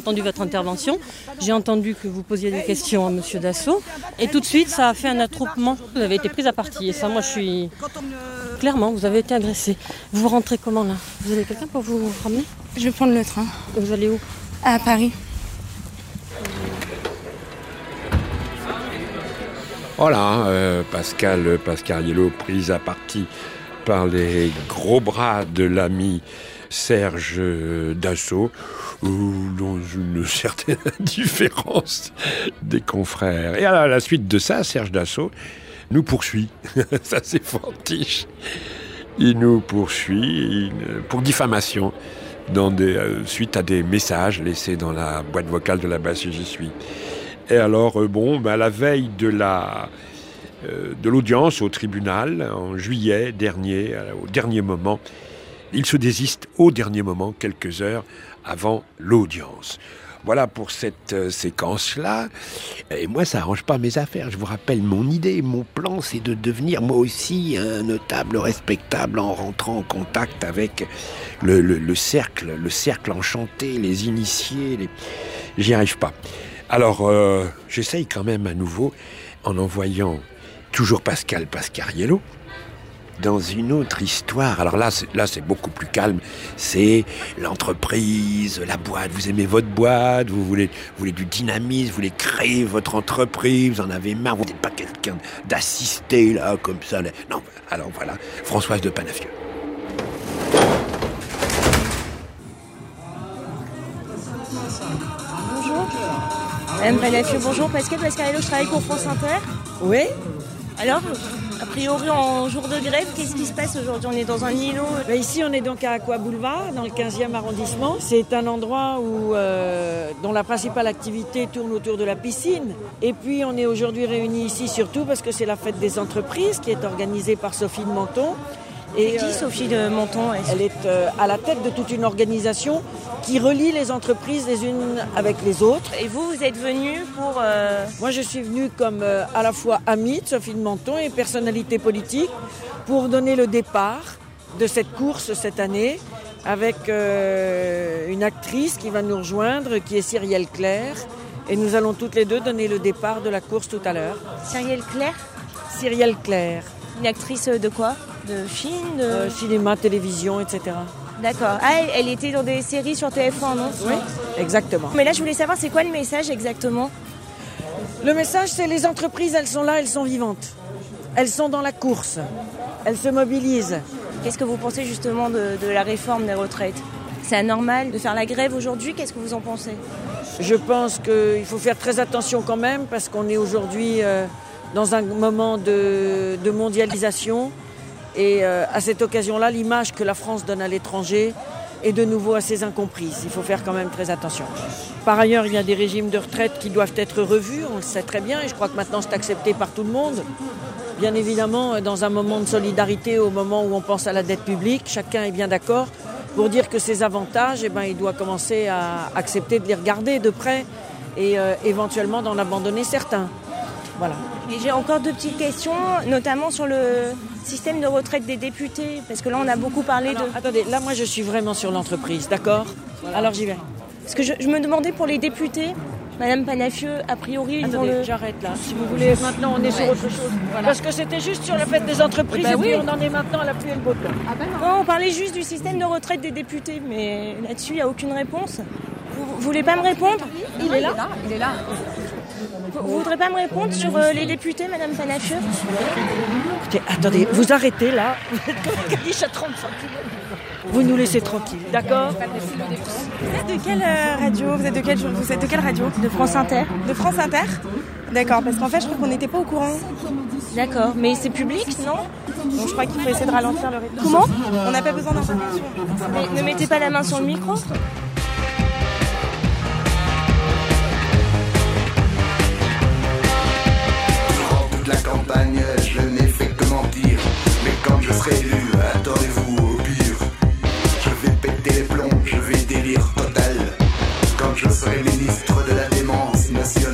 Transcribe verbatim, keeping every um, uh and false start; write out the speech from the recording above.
entendu votre intervention. J'ai entendu que vous posiez des questions à Monsieur Dassault. Et tout de suite, ça a fait un attroupement. Vous avez été prise à partie. Et ça, moi, je suis... Clairement, vous avez été agressée. Vous rentrez comment, là? Vous avez quelqu'un pour vous ramener? Je vais prendre le train. Et vous allez où? À Paris. Voilà, euh, Pascal Pasquariello prise à partie par les gros bras de l'ami Serge Dassault, ou dans une certaine indifférence des confrères. Et à la suite de ça, Serge Dassault nous poursuit. Ça, c'est fortiche. Il nous poursuit il, pour diffamation dans des, euh, suite à des messages laissés dans la boîte vocale de la basse J'y suis. Et alors, euh, bon, ben, la veille de la... de l'audience au tribunal en juillet dernier, au dernier moment. Il se désiste au dernier moment, quelques heures avant l'audience. Voilà pour cette euh, séquence-là. Et moi, ça n'arrange pas mes affaires. Je vous rappelle mon idée, mon plan, c'est de devenir moi aussi un notable respectable en rentrant en contact avec le, le, le cercle, le cercle enchanté, les initiés. Les... J'y arrive pas. Alors, euh, j'essaye quand même à nouveau en envoyant toujours Pascal Pasquariello, dans une autre histoire. Alors là, c'est, là, c'est beaucoup plus calme. C'est l'entreprise, la boîte. Vous aimez votre boîte, vous voulez, vous voulez du dynamisme, vous voulez créer votre entreprise, vous en avez marre, vous n'êtes pas quelqu'un d'assister, là, comme ça. Là. Non, alors voilà, Françoise de Panafieux. Bonjour. Madame Panafieux, bonjour. Pascal Pasquariello, je travaille pour France Inter. Oui. Alors, a priori, en jour de grève, qu'est-ce qui se passe aujourd'hui? On est dans un îlot. Ben ici, on est donc à Aqua Boulevard, dans le quinzième arrondissement. C'est un endroit où, euh, dont la principale activité tourne autour de la piscine. Et puis, on est aujourd'hui réunis ici surtout parce que c'est la fête des entreprises qui est organisée par Sophie de Menton. Et qui, euh, Sophie de Menton? Elle est euh, à la tête de toute une organisation qui relie les entreprises les unes avec les autres. Et vous, vous êtes venu pour... Euh... Moi, je suis venue comme euh, à la fois amie de Sophie de Menton et personnalité politique pour donner le départ de cette course cette année avec euh, une actrice qui va nous rejoindre, qui est Cyrielle Claire. Et nous allons toutes les deux donner le départ de la course tout à l'heure. Cyrielle Claire? Cyrielle Claire. Une actrice de quoi? De film de... euh, Cinéma, télévision, et cetera. D'accord. Ah, elle, elle était dans des séries sur T F un, non? Oui, exactement. Mais là, je voulais savoir, c'est quoi le message exactement? Le message, c'est les entreprises, elles sont là, elles sont vivantes. Elles sont dans la course. Elles se mobilisent. Qu'est-ce que vous pensez justement de, de la réforme des retraites? C'est anormal de faire la grève aujourd'hui? Qu'est-ce que vous en pensez? Je pense qu'il faut faire très attention quand même, parce qu'on est aujourd'hui euh, dans un moment de, de mondialisation. Et euh, à cette occasion-là, l'image que la France donne à l'étranger est de nouveau assez incomprise. Il faut faire quand même très attention. Par ailleurs, il y a des régimes de retraite qui doivent être revus, on le sait très bien, et je crois que maintenant c'est accepté par tout le monde. Bien évidemment, dans un moment de solidarité, au moment où on pense à la dette publique, chacun est bien d'accord pour dire que ces avantages, eh ben, il doit commencer à accepter de les regarder de près et euh, éventuellement d'en abandonner certains. Voilà. Et j'ai encore deux petites questions, notamment sur le système de retraite des députés, parce que là on a beaucoup parlé Alors, de... Attendez, là moi je suis vraiment sur l'entreprise, d'accord? Voilà. Alors j'y vais. Parce que je, je me demandais pour les députés, Madame Panafieux, a priori... ils Attendez, vont le... j'arrête là. Si vous voulez, maintenant on est ouais. sur autre chose. Voilà. Parce que c'était juste sur la fête des entreprises, bah, et oui. Puis on en est maintenant à la pluie et le beau temps. Ah ben non. Non, on parlait juste du système de retraite des députés, mais là-dessus il n'y a aucune réponse. Vous, vous voulez pas me répondre? Il, il est là, là Il est là. Vous, vous voudrez pas me répondre sur euh, les députés, Madame Panafieux? Écoutez, attendez, vous arrêtez là. Vous êtes comme Cadiche à trente centimètres. Vous nous laissez tranquille, d'accord? Vous êtes de quelle euh, radio vous êtes de quelle, vous êtes de quelle radio? De France Inter. De France Inter? D'accord, parce qu'en fait, je crois qu'on n'était pas au courant. D'accord, mais c'est public, non? Donc je crois qu'il faut essayer de ralentir le rythme. Comment? On n'a pas besoin d'informations. Mais ne mettez pas la main sur le micro. La campagne, je n'ai fait que mentir. Mais quand je serai élu, attendez-vous au pire. Je vais péter les plombs, je vais délire total. Quand je serai ministre de la démence nationale.